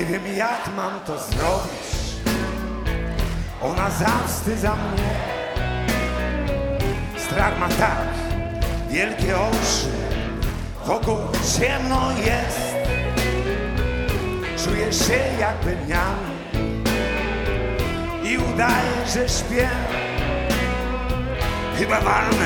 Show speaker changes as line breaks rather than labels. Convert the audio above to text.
Nie wiem jak mam to zrobić. Ona zawstydza mnie. Strach ma tak wielkie oczy, wokół ciemno jest. Czuję się jakby miał i udaję, że śpię. Chyba walnę